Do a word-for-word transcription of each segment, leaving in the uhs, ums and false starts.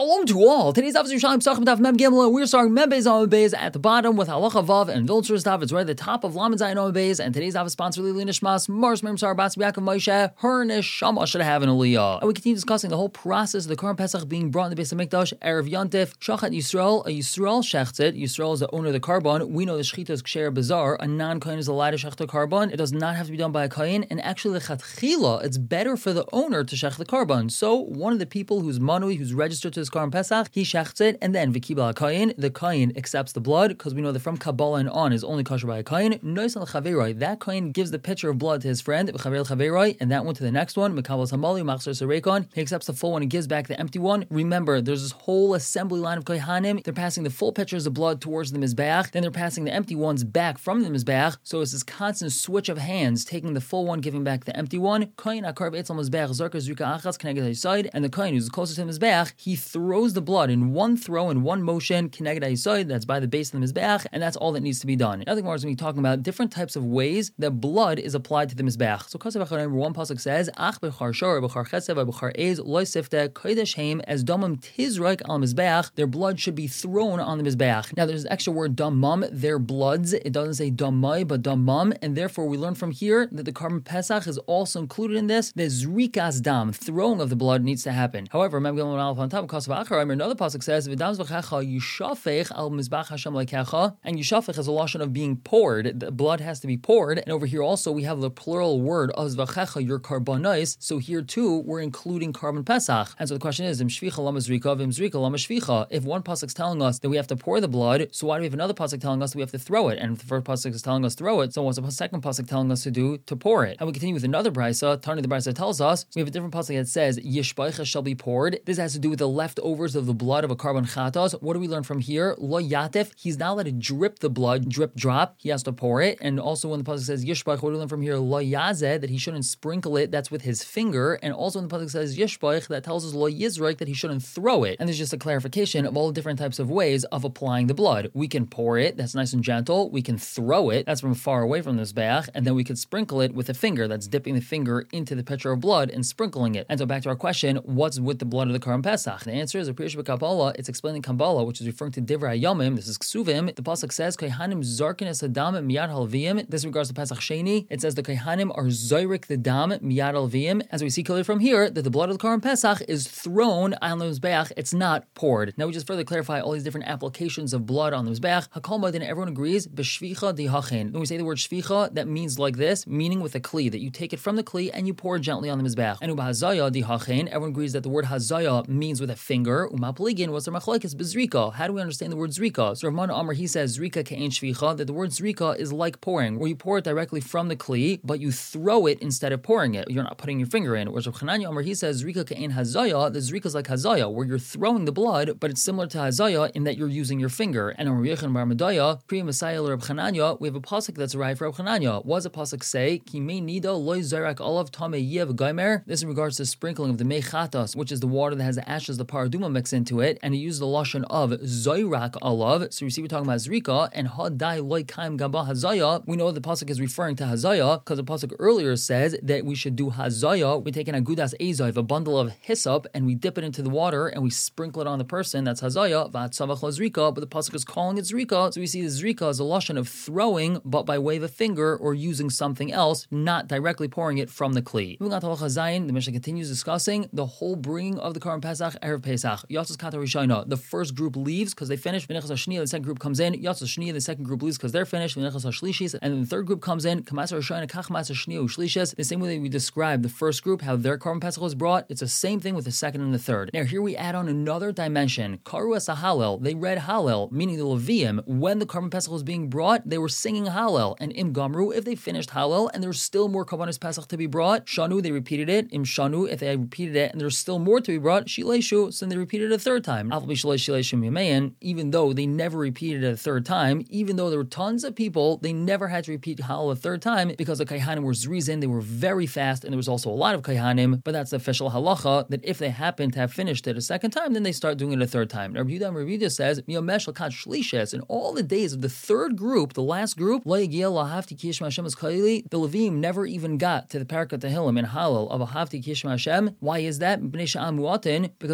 Shalom to all. Today's episode of Shalom Pesachim Daf Mem Gimel. We're starting Mem Beis Amud Beis at the bottom with Halacha Vav and Vilchur Daf. It's right at the top of Lamed Zayin Amud Beis. And today's Daf is sponsored by Lili Nishmas Mars Mem Sar Bas Yaakov Moshe. Her neshama should have an aliyah. And we continue discussing the whole process of the Korban Pesach being brought in the Beis Hamikdash Erev Yantif. Shachat Yisrael. A Yisrael shechtzit. Yisrael is the owner of the carbon. We know the shechita is ksher bizarre. A non-kohen is allowed to shech the carbon. It does not have to be done by a kohen. And actually, lechatchila, it's better for the owner to shech the carbon. So one of the people who's manui, who's registered to this Korban Pesach, he shechts it, and then v'kibel ha'kayin, the kayin accepts the blood, because we know that from Kabbalah and on is only kosher by a kayin. Nois al-chaveroi, that kayin gives the pitcher of blood to his friend, v'chaver al-chaveroi, and that one to the next one, mekabel hamali, machzor sarekon, he accepts the full one and gives back the empty one. Remember, there's this whole assembly line of kohanim, they're passing the full pitchers of blood towards the mizbeach, then they're passing the empty ones back from the mizbeach, so it's this constant switch of hands, taking the full one, giving back the empty one. Kayin akar v'etzel mizbeach, zarka zrika achas, connected to his side, and the kayin who's closest to the mizbeach, he throws the blood in one throw, in one motion, connected to his side, that's by the base of the mizbeach, and that's all that needs to be done. Nothing more is going to be talking about different types of ways that blood is applied to the mizbeach. So Kasav Achar, one pasuk says, Ach b'char shor, b'char chesev, b'char eiz, loy sifte, kodesh heim, as damam tizraik al mizbeach, their blood should be thrown on the mizbeach. Now there's an extra word damam, their bloods, it doesn't say damai, but damam, and therefore we learn from here that the Korban Pesach is also included in this. The zrikas dam, throwing of the blood needs to happen. However, Mem Gimel Aleph on top of Kasav Achar, another pasuk says, "V'dam zvachecha yishafech al mizbach Hashem lekecha," and yishafech is a lashon of being poured. The blood has to be poured, and over here also we have the plural word of zvachecha, your karbanos. So here too we're including Korban Pesach. And so the question is, im shvicha lama zrika, vim zrika lama shvicha. If one pasuk is telling us that we have to pour the blood, so why do we have another pasuk telling us that we have to throw it? And if the first pasuk is telling us to throw it, so what's the second pasuk telling us to do to pour it? And we continue with another brisa. Tani the brisa tells us we have a different pasuk that says yishbaicha shall be poured. This has to do with the leftovers of the blood of a carbon chatos. What do we learn from here? Lo yatif, he's not allowed to drip the blood, drip drop, he has to pour it. And also when the pasuk says yishbaich, what do we learn from here? Lo yazeh, that he shouldn't sprinkle it, that's with his finger. And also when the pasuk says yishbaich, that tells us lo yizraik, that he shouldn't throw it. And there's just a clarification of all the different types of ways of applying the blood. We can pour it, that's nice and gentle. We can throw it, that's from far away from the mizbeach. And then we could sprinkle it with a finger, that's dipping the finger into the pitcher of blood and sprinkling it. And so back to our question, what's with the blood of the Korban Pesach? The answer is a Pirush Kabbalah. It's explaining Kabbalah, which is referring to Divrei Hayomim. This is Ksuvim. The pasuk says, "Kohanim zarkin es adam miyad halviyim." This regards to Pesach Sheni. It says the Kohanim are zorik the dam miyad halviyim. As we see clearly from here, that the blood of the Korban Pesach is thrown on the mizbeach. It's not poured. Now we just further clarify all these different applications of blood on the mizbeach. Hakol Ma'adin, everyone agrees. B'shvicha dihachin. When we say the word shvicha, that means like this, meaning with a kli, that you take it from the kli and you pour gently on the mizbeach. And ubahazaya dihachin. Everyone agrees that the word hazaya means with a finger. Umapeligin, what's the machlokes? Bezrika. How do we understand the word zrika? So Rav Mana Amar, he says zrika ke'ein shvicha, that the word zrika is like pouring, where you pour it directly from the kli, but you throw it instead of pouring it. You're not putting your finger in. Whereas Rav Chananya Amar, he says zrika ke'ein hazaya, the zrika is like hazaya, where you're throwing the blood, but it's similar to hazaya in that you're using your finger. And on Rav Yechon bar Medaya, Pri Messiah Rav Chananya, we have a pasuk that's arrived for Rav Chananya. What does a pasuk say? Ki mei nida loy zarak olav tamei yev gaimer. This in regards to sprinkling of the mei chatas, which is the water that has the ashes, the paraduma mix into it, and he uses the lashon of zoyrak alav. So you see, we're talking about zrika and hadai loy kaim gaba hazaya. We know the pasuk is referring to hazaya because the pasuk earlier says that we should do hazaya. We take an agudas ezayv, a bundle of hyssop, and we dip it into the water and we sprinkle it on the person. That's hazaya. V'atzavach zrika, but the pasuk is calling it zrika. So we see the zrika as a lashon of throwing, but by way of a finger or using something else, not directly pouring it from the kli. Moving on to halacha zayin, the Mishnah continues discussing the whole bringing of the Korban Pesach erev Pesach. Yatzos kata rishayna, the first group leaves because they finished. V'nechas hashniya, the second group comes in. Yatzos shniya, the second group leaves because they're finished. V'nechas hashlishis, and then the third group comes in. Kamasar rishayna kach masar shniya ushlishis. The same way that we described the first group, how their Korban Pesach was brought, it's the same thing with the second and the third. Now here we add on another dimension. Karu as a Hallel, they read Hallel, meaning the Levium. When the Korban Pesach was being brought, they were singing Hallel. And Im Gamru, if they finished Hallel and there's still more Korbanos Pesach to be brought, Shanu, they repeated it. Im Shanu, if they repeated it and there's still more to be brought, Shileshu, so then they repeated it a third time. Even though they never repeated it a third time, even though there were tons of people, they never had to repeat Hallel a third time because the Kaihanim were Zrizin, they were very fast, and there was also a lot of Kaihanim, but that's the official halacha, that if they happen to have finished it a second time, then they start doing it a third time. Now, Rabbi Yehuda Rabbi Yehuda says, in all the days of the third group, the last group, the Levim never even got to the Parak Tehillim in Hallel of a Hafti Kishma Hashem. Why is that? Because there were so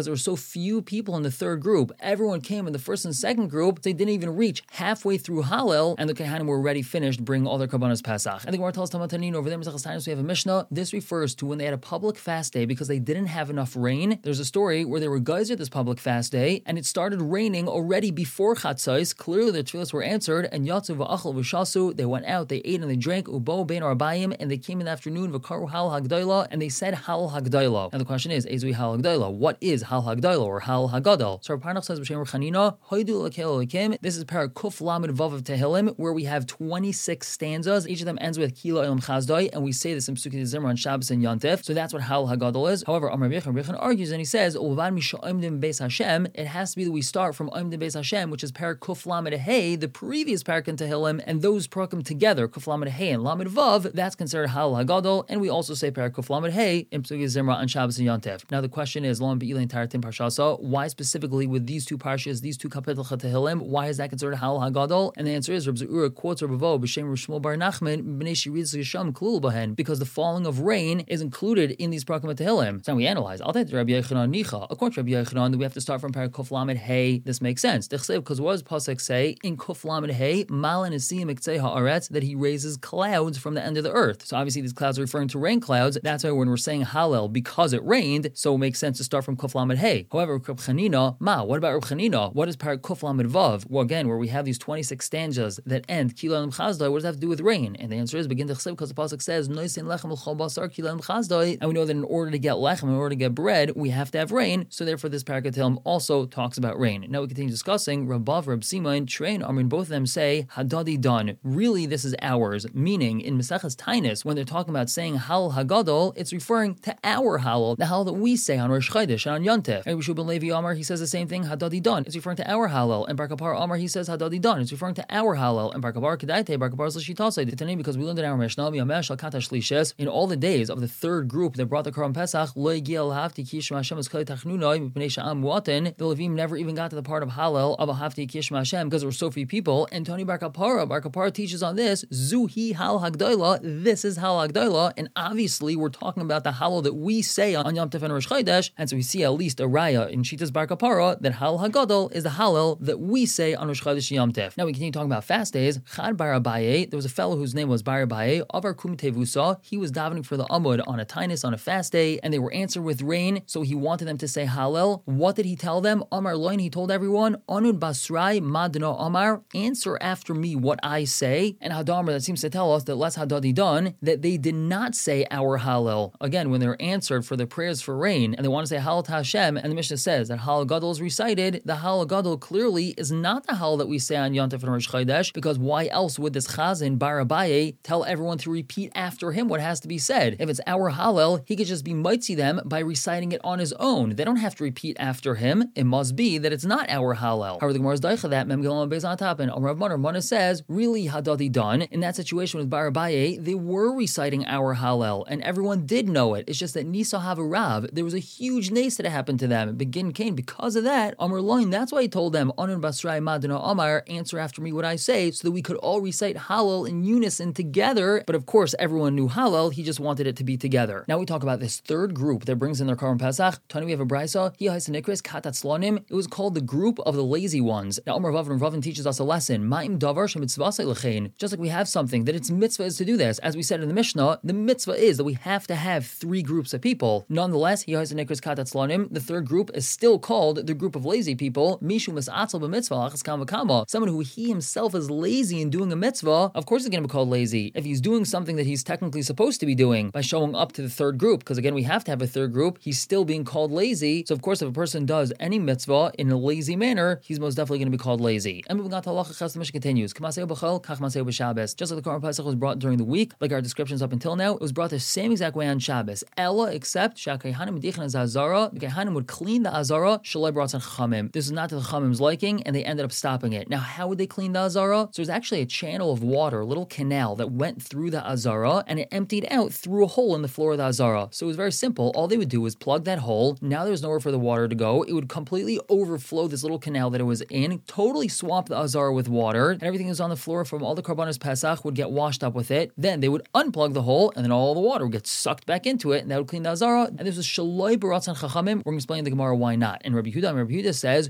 few people in the third group. Everyone came in the first and second group. They didn't even reach halfway through Hallel, and the Kehanim were already finished bringing all their Karbanos Pesach. And the Gemara tells Tamatanino over there, we have a Mishnah. This refers to when they had a public fast day because they didn't have enough rain. There's a story where they were geyser this public fast day, and it started raining already before Chatzos. Clearly, their tefillos were answered, and Yatzu v'achal v'shasu. They went out, they ate and they drank. Ubo bein arbayim, and they came in the afternoon. V'karu hal hagdayla, and they said hal hagdayla. Now the question is, ezui hal hagdayla? What is hal hagdayla or hal hagadol? So Rav Parnach says b'shem Chanina, hoidu lakel lakim. This is parak kuf lamed vav of Tehillim, where we have twenty-six stanzas. Each of them ends with kila elam chazdai, and we say this in Pesukei Zimra on Shabbos and Yontif. So that's what hal hagadol is. However, Amar Yechon Yechon argues and he says, "Ulvan misha oimdim beis Hashem." It has to be that we start from oimdim beis Hashem, which is parak kuf lamed hey, the previous parak in Tehillim, and those parakim together, kuf lamed hey and lamed vav. That's considered hal hagadol, and we also say parak kuf lamed hey in Pesukei Zimra on Shabbos and Yontif. Now the question is, Lam be'ilain taratim parshasa. Why specifically with these two parshas, these two kapitel Tehillim? Why is that considered hal hagadol? And the answer is, Reb Ze'ura quotes Reb Avo b'shem Reb Shmuel bar Nachman b'nei shirid yisham klul bahen, because the falling of rain is included in these parakim of Tehillim. So now we analyze. I'll take Rabbi Yochanan nicha. According to Rabbi Yochanan, we have to start from parak kuf lamed hey. This makes sense. Because what does pasuk say in kuf lamed hey? Malan esim iktzei haaretz, that he raises clouds from the end of the earth. So obviously these clouds are referring to rain clouds. That's why when we're saying Hallel because it rained, so it makes sense to start from kuf lamed hey. However, Reb Chanina, ma, what about Reb Chanina? What is parak kuf lamed vav? Well, again, where we have these twenty-six stanzas that end kila and chazdai, what does that have to do with rain? And the answer is begin to chsiv, because the pasuk says noisin lechem l'chol basar kila and chazdai, and we know that in order to get lechem, in order to get bread, we have to have rain. So therefore, this parak of Tehillim also talks about rain. Now we continue discussing Rabav, Reb Simon, Train, Amrin. Both of them say hadadi dan. Really, this is ours. Meaning in Maseches Tainus, when they're talking about saying hal hagadol, it's referring to our halal, the halal that we say on Rosh Chodesh and on Yontif. And Rishub ben Levi Amar, he says the same thing. Hadadi dan. It's referring to our halal. And Bar Kapar Amar, he says hadadi dan. It's referring to our halal. And Bar Kapar Kedaite, Bar Kapar Zlashitasei. Titanim, because we learned in our Mishnah, Miyamesh al Katash Lishes, in all the days of the third group that brought the Korban Pesach, Lo Yigiel Hafti Kishma Hashem as Kali Tachnunoi Mipnei Sha'am Muatin. The Levim never even got to the part of halal of a Hafti Kishma Hashem because there were so few people. And Tony Bar Kapara, Bar Kapara teaches on this. Zuhi hal hagdoila. This is hal hagdoila, and obviously we're talking about the halal that we say on Yom Tov and Rosh Chodesh, and so we see at least a raya in Shitas Bar Kapara that hal hagadol is the halal that we say on Rosh Chodesh and Yom Tov. Now we continue talking about fast days. Chad Bar Abaye, there was a fellow whose name was Bar Abaye. Avar Kum Tevusa, he was davening for the Amud on a Tainus on a fast day, and they were answered with rain, so he wanted them to say halal. What did he tell them? Amar Loin, he told everyone, Anud Basrai Madno Amar, answer after me what I say. And Hadamar, that seems to tell us that let's hadadi done, that they did not say our Hallel. Again, when they're answered for the prayers for rain, and they want to say Hallel to Hashem, and the Mishnah says that Hallel Gadol is recited, the Hallel Gadol clearly is not the Hallel that we say on Yom Tov and Rosh Chodesh, because why else would this Chazan, Bar Abaye, tell everyone to repeat after him what has to be said? If it's our Hallel, he could just be mitzi them by reciting it on his own. They don't have to repeat after him. It must be that it's not our Hallel. However, the Gemara's daicha that Mem Gilon Beis on top, and Rav Mana, Mana says, really hadadi done. In that situation with Bar Abaye, they were reciting our Hallel, and everyone did know it. It's just that Nisa Havarav, there was a huge nace that happened to them. Begin Cain, because of that, Amar Loin, that's why he told them, Anun Basrai Madina Amar, answer after me what I say, so that we could all recite Hallel in unison together. But of course, everyone knew Hallel, he just wanted it to be together. Now we talk about this third group that brings in their Korban Pesach. Tony, we have a brisa, Hi Haisanikris Katatzlonim. It was called the group of the lazy ones. Now Amar Vav and Ravin teaches us a lesson. Ma'im davar shemitzvasei l'chein. Just like we have something that its mitzvah is to do this. As we said in the Mishnah, the mitzvah is that we have to have three groups of people. Nonetheless, the third group is still called the group of lazy people. Someone who he himself is lazy in doing a mitzvah, of course he's going to be called lazy. If he's doing something that he's technically supposed to be doing by showing up to the third group, because again, we have to have a third group, he's still being called lazy. So of course, if a person does any mitzvah in a lazy manner, he's most definitely going to be called lazy. And moving on to halacha ches, the Mishnah continues. Just like the Korban Pesach was brought during the week, like our descriptions up until now, it was brought the same exact way on Shabbos. Ella, except Shakahanim Medichan Azara, the Kehanim would clean the Azara, Shalai brought on Chachamim. This is not to the Chachamim's liking, and they ended up stopping it. Now, how would they clean the Azara? So there's actually a channel of water, a little canal that went through the Azara, and it emptied out through a hole in the floor of the Azara. So it was very simple. All they would do was plug that hole. Now there's nowhere for the water to go. It would completely overflow this little canal that it was in, totally swamp the Azara with water, and everything that was on the floor from all the Karbanos Pesach would get washed up with it. Then they would unplug the hole, and then all the water would get sucked back into it, and that would clean the Azara. And this was Shaloi Baratzan Chachamim. We're going to explain the Gemara why not. And Rabbi Yehuda, Rabbi Yehuda says,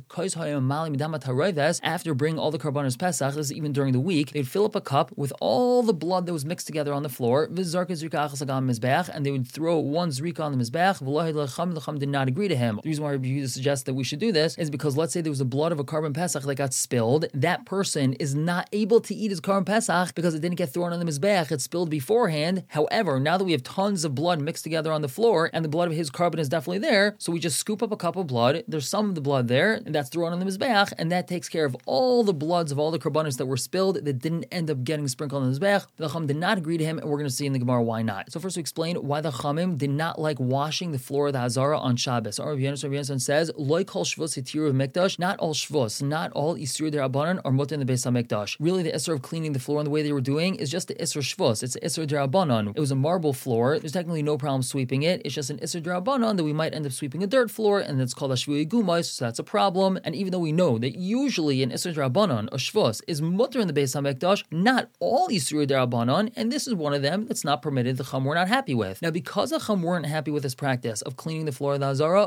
after bringing all the karbanos Pesach, this is even during the week, they'd fill up a cup with all the blood that was mixed together on the floor, and they would throw one zrika on the mizbeach. The Chacham did not agree to him. The reason why Rabbi Yehuda suggests that we should do this is because let's say there was the blood of a karban Pesach that got spilled. That person is not able to eat his karban Pesach because it didn't get thrown on the mizbeach. It spilled beforehand. However, now that we have tons of blood mixed together on the floor and the blood of his karban is definitely there, so we just scoop up a cup of blood. There's some of the blood there, and that's thrown on the mizbeach, and that takes care of all the bloods of all the karbanos that were spilled that didn't end up getting sprinkled on the mizbeach. The Chacham did not agree to him, and we're going to see in the Gemara why not. So first we explain why the Chachamim did not like washing the floor of the Hazara on Shabbos. Our Rabbi Yonasan says, "Loi kol shvus hitiru of mikdash." Not all shvus, not all isur derabanan are mutter in the Beis Hamikdash. Really, the isur of cleaning the floor in the way they were doing is just the isur shvus. It's the isur derabanan. It was a marble floor. There's technically no problem sweeping it. It's just an isur derabanan that we might end up sweeping a dirt floor, and it's called a shvui gumais, so that's a problem. And even though we know that usually an isur derabanan, a shvus, is mutter in the Beis Hamikdash, not all isur derabanan, and this is one of them that's not permitted. The Chum were not happy with. Now, because the Chum weren't happy with this practice of cleaning the floor of the Hazara,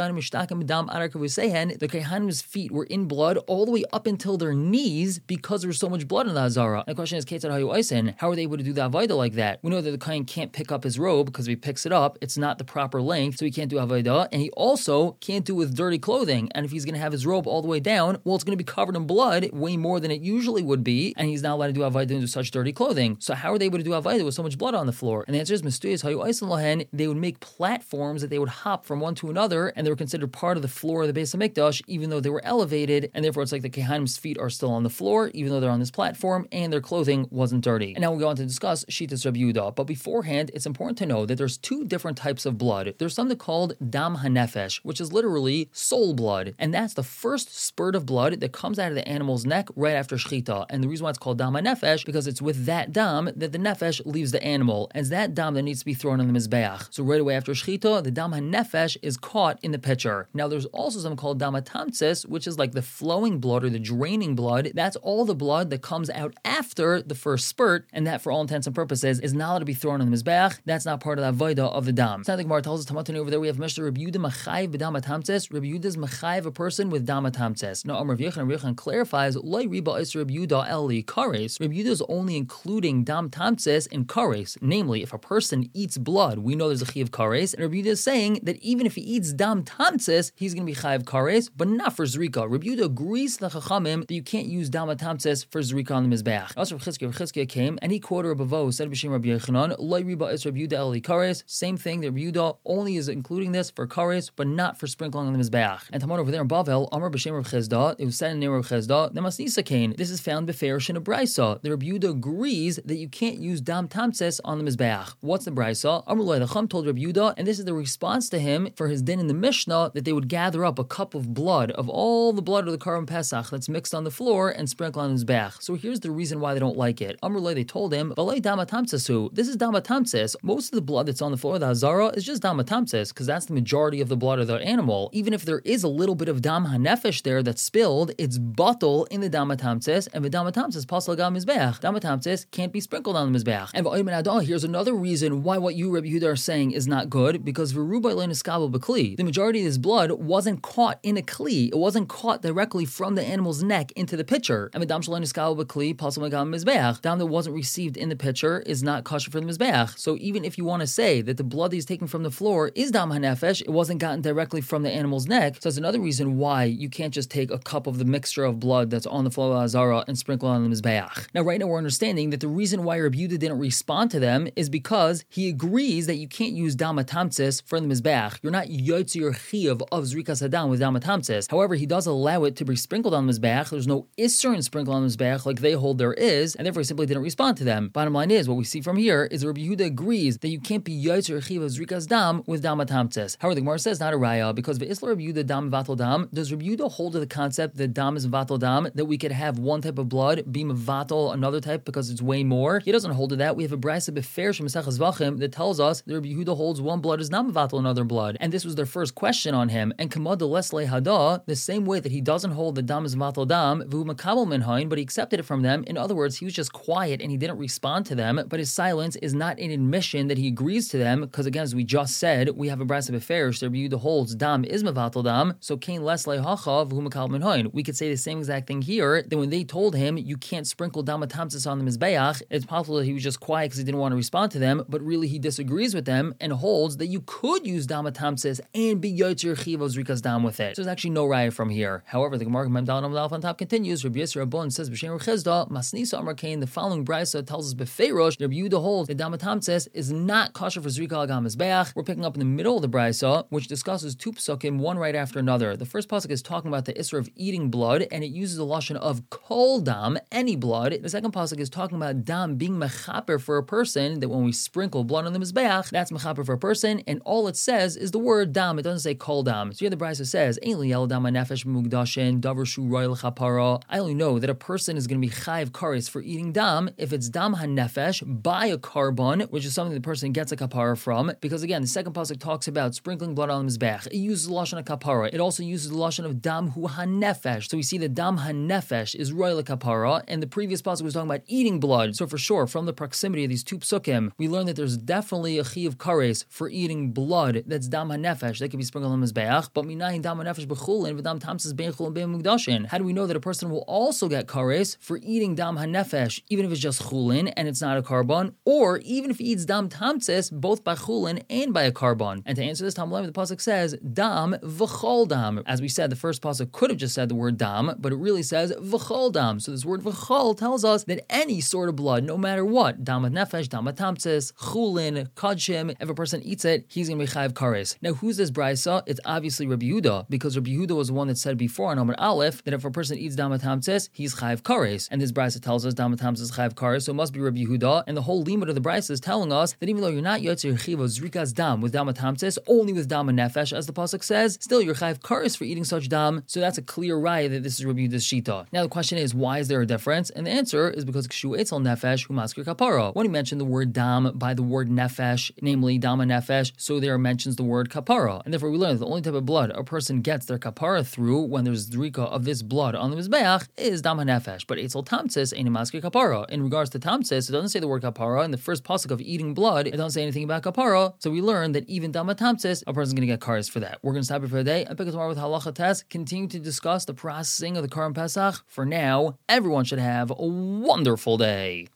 the Kehanim's feet were in blood all the way up until their knees because there was so much blood in the Hazara. And the question is, how are they able to do the Avodah like that? We know that the Kohen can't pick up his robe because if he picks it up, it's not the proper length, so he can't do Avodah, and he also can't do it with dirty clothing. And if he's going to have his robe all the way down, well, it's going to be covered in blood way more than it usually would be, and he's not allowed to do Avodah into such dirty clothing. So how are they able to do Avodah with so much blood on the floor? And the answer is, they would make platforms that they would hop from one to another, and they were considered part of the floor of the Beis Hamikdash, even though they were elevated, and therefore it's like the Kehanim's feet are still on the floor, even though they're on this platform, and their clothing wasn't dirty. And now we'll go on to discuss Shitas Rabbi Yehuda. But beforehand, it's important to know that there's two different types of blood. There's something called Dam HaNefesh, which is literally soul blood, and that's the first spurt of blood that comes out of the animal's neck right after Shechita. And the reason why it's called Dam HaNefesh, because it's with that Dam that the Nefesh leaves the animal, as that Dam that needs to be thrown on the Mizbeach. So right away after Shechita, the Dam HaNefesh is caught in the pitcher. Now there's also something called Dam HaTamtzis, which is like the flowing blood or the draining blood. That's all the blood that comes out after the first spurt, and that for all intents and purposes is not allowed to be thrown on the Mizbeach. That's not part of the Avodah of the Dam. It's not like Gemara tells us Tamatani over there we have Mishnah Rabbi Yehuda Machayev b'Dam HaTamtzis. Rabbi Yehuda is Machayev a person with Dam HaTamtzis. Now Amar Rabbi Yechon, Rabbi Yechon clarifies Loi riba is Rabbi Yehuda eli kares. Rabbi Yehuda is only including Dam Tamtzis in kares. Namely, if a person eats blood, we know there's a chiyuv kares, and Rabbi Yehuda is saying that even if he eats Dam Tamtzis, he's going to be chayiv kares, but not for zrika. Rabbi Yehuda agrees to the Chachamim that you can't use Dam HaTamtzis for zrika on the Mizbeach. Also, Rabbi Chizkiah, Rabbi Chizkiah came and he quoted Rabbi Vo, said B'Shem Rabbi Yechanan, Loi riba is Rabbi Yehuda eli kares. Same thing, that Rabbi Yehuda only is including this for kares, but not for sprinkling on the Mizbeach. And Tamar over there in Bavel, Amar B'Shem Rabbi Chizda, it was said in the name of Rabbi Chizda, Nemasnisa Kain. This is found beferish in a brisa. The Rabbi Yehuda agrees that you can't use Dam Tamtzis on the Mizbeach. What's the brisa? Amar Loi, the Chum told Rabbi Yehuda, and this is the response to him for his din in the Mishnah, that they would gather up a cup of blood, of all the blood of the Karban Pesach that's mixed on the floor and sprinkle on his back. So here's the reason why they don't like it. Amar Loi, they told him, Balei Dam HaTamtzisu. This is Dam HaTamtzis. Most of the blood that's on the floor of the Hazara is just Dam HaTamtzis, because that's the majority of the blood of the animal. Even if there is a little bit of Dam HaNefesh there that's spilled, it's bottle in the Dam HaTamtzis, and the Dam HaTamtzis pasal gam Mizbeach. Dam HaTamtzis can't be sprinkled on the Mizbeach. And here's another reason why what you, Rabbi Yehuda, are saying is not good, because the majority of this blood wasn't caught in a kli. It wasn't caught directly from the animal's neck into the pitcher. And the dam that wasn't received in the pitcher is not kosher for the Mizbeach. So even if you want to say that the blood that he's taking from the floor is Dam HaNefesh, it wasn't gotten directly from the animal's neck. So that's another reason why you can't just take a cup of the mixture of blood that's on the floor of Hazara and sprinkle it on the Mizbeach. Now right now we're understanding that the reason why Rabbi Yehuda didn't respond to them is because he agrees that you can't use Dam HaTamtzis for the Mizbeach. You're not yotzi or chiyuv of Zrikas Hadam with Dam HaTamtzis. However, he does allow it to be sprinkled on the Mizbeach. There's no isser in sprinkle on the Mizbeach like they hold there is, and therefore he simply didn't respond to them. Bottom line is, what we see from here is that Rabbi Yehuda agrees that you can't be yotzi or chiyuv of Zrikas Dam with Dam HaTamtzis. However, the Gemara says not a raya, because the Isla Rabbi Yehuda Dam Vatal Dam, does Rabbi Yehuda hold to the concept that Dam is Vatal Dam, that we could have one type of blood be Vatal another type because it's way more? He doesn't hold to that. We have a brisa beferish from Masechas Zvachim that tells us that Rabbi Yehuda holds one blood is not Vatal another blood, and this was their first question on him. And Kamad Leslei Hada, the same way that he doesn't hold the Dam is Vatal Dam, Vu Makabel Minhain, but he accepted it from them. In other words, he was just quiet and he didn't respond to them, but his silence is not an admission that he agrees to them, because again, as we just said, we have a brisa beferish that Rabbi Yehuda holds holds dam is mevatel dam, so kain les lehacha v'hu mekal min hoin. We could say the same exact thing here, that when they told him you can't sprinkle dam atamsis on the mizbeach, it's possible that he was just quiet because he didn't want to respond to them, but really he disagrees with them and holds that you could use dam atamsis and be yotzer chiva zrikas dam with it. So there's actually no raya from here. However, the Gemara Mem Daled Amud Aleph on top continues. Rabbi Yisrael Abon says b'shem Rechizda Masnisa Amar Kain. The following brisa tells us befeirosh Rabbi Yehuda holds that dam atamsis is not kosher for zrika al gam mizbeach. We're picking up in the middle of the brisa, which discusses two psukim, one right after another. The first pasuk is talking about the isra of eating blood, and it uses the lashon of kol dam, any blood. The second pasuk is talking about dam being mechaper for a person, that when we sprinkle blood on the mizbeach, that's mechaper for a person, and all it says is the word dam. It doesn't say kol dam. So here the brisa says, Ein li el dam nefesh mugdashin davar shu royal chapara. I only know that a person is going to be chayiv kares for eating dam if it's dam hanefesh by a carbon, which is something the person gets a kapara from, because again, the second pasuk talks about sprinkling blood on the mizbeach. It uses the lashon of kapara. It also uses the lashon of dam hu hanefesh. So we see that dam hanefesh is royal kapara, and the previous pasuk was talking about eating blood. So for sure, from the proximity of these two psukim, we learn that there's definitely a chi of kares for eating blood that's dam hanefesh that can be sprinkled on the mizbeach. But minayin dam hanefesh b'chulin v'dam tamsis bein chulin bein mugdashin. How do we know that a person will also get kares for eating dam hanefesh, even if it's just chulin and it's not a carbon, or even if he eats dam tamsis both by chulin and by a carbon? And to answer this, Talmud the pasuk says dam v'chol dam. As we said, the first pasuk could have just said the word dam, but it really says v'chol dam. So this word v'chol tells us that any sort of blood, no matter what, dam nefesh, dam tamsis, chulin, kadshim, if a person eats it, he's going to be chayiv kares. Now, who's this brisa? It's obviously Rabbi Yehuda, because Rabbi Yehuda was the one that said before on Amud Aleph that if a person eats dam tamsis, he's chayiv kares. And this brisa tells us dam tamsis is chayiv kares, so it must be Rabbi Yehuda. And the whole limit of the brisa is telling us that even though you're not yotzer chiva zrikas dam with dam tamsis, only with dam nefesh, as the pasuk says, still you're chayiv kares for eating such dam. So that's a clear raya that this is Rabbi Yehuda's shita. Now the question is, why is there a difference? And the answer is because kshu etzel nefesh hu maskir kapara. When he mentioned the word dam by the word nefesh, namely dam nefesh, so there mentions the word kapara. And therefore we learn that the only type of blood a person gets their kapara through when there's drika of this blood on the mizbeach is dam nefesh. But etzel tamsis ain't a maskir kapara. In regards to tamsis, it doesn't say the word kapara. In the first pasuk of eating blood, it doesn't say anything about kapara. So we learn that even dam tamsis, a person's going to get kares for that. We're going to stop it for the day and pick up tomorrow with halacha test. Continue to discuss the processing of the Karim Pesach. For now, everyone should have a wonderful day.